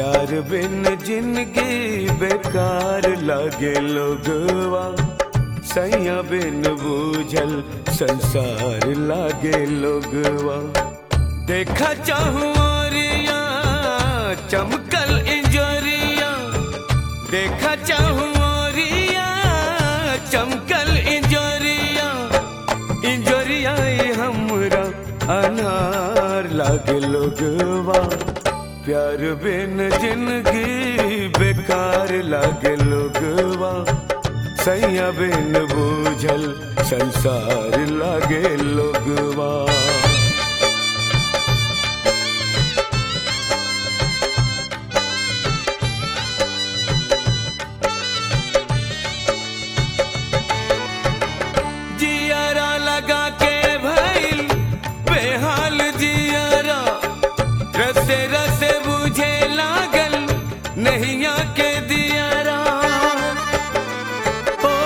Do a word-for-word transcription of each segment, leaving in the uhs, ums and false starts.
प्यार बिन जिंदगी बेकार लागे लोगवा, सैया बिन बूझल संसार लागे लोगवा। देखा चाहूं औरिया चमकल इंजोरिया, देखा चाहूं औरिया चमकल इंजोरिया, इंजोरिया हमरा अनार लागे लोगवा। प्यार बिन जिंदगी बेकार लागे लोगवा, सैया बिन बूझल संसार लागे लोगवा। जियारा लगा के भइल बेहाल जियारा, रसे रसे बुझे लागल नैया के दियारा। ओ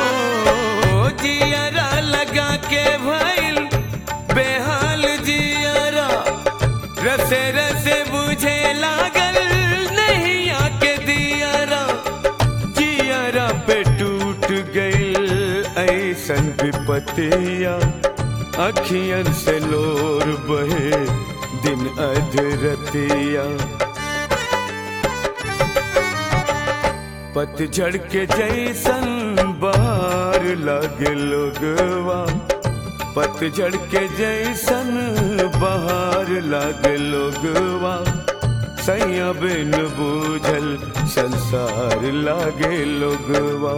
जियारा लगा के भइल बेहाल जियारा, रसे रसे बुझे लागल नैया के दियारा। जियारा पे टूट गइल ऐसन विपतिया, अखियन से लोर बहे दिन अधरतिया। पतझड़ के जैसन बहार लागे लोगवा, पतझड़ के जैसन बहार लागे लोगवा। सैया बिन बूझल संसार लागे लोगवा।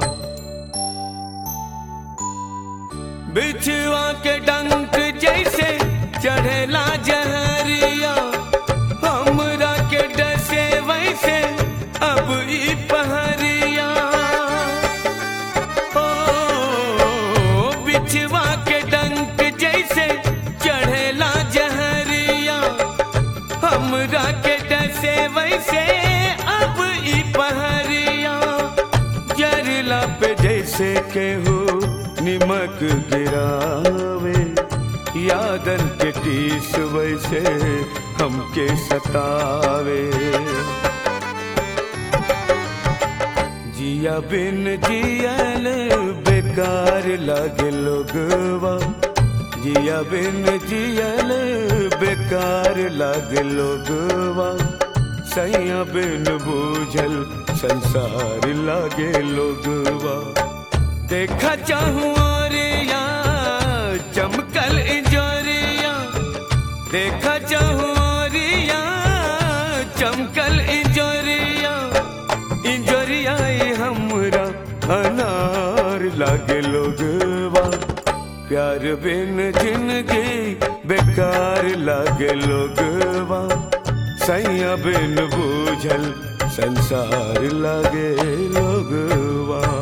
बिछुआ के डंक जैसे चढ़ेला जहरिया, हमरा के डसे वैसे अब ई पहरिया। ओ बिछुआ के डंक जैसे चढ़ेला जहरिया, हमरा के डसे वैसे अब ई पहरिया। जरला पे जैसे केहू निमक गिरावे, यादन के टीस वैसे हमके सतावे। जिया बिन जियल बेकार लागे लोगवा, जिया बिन जियल बेकार लागे लोगवा। सैया बिन बूझल संसार लागे लोगवा। देखा चाहूं औरिया चमकल इंजोरिया, देखा चाहूं औरिया चमकल इंजोरिया, इंजोरिया हमरा अनार लागे लोगवा। प्यार बिन जिंदगी बेकार लागे लोगवा, सैया बिन बूझल संसार लागे लोगवा।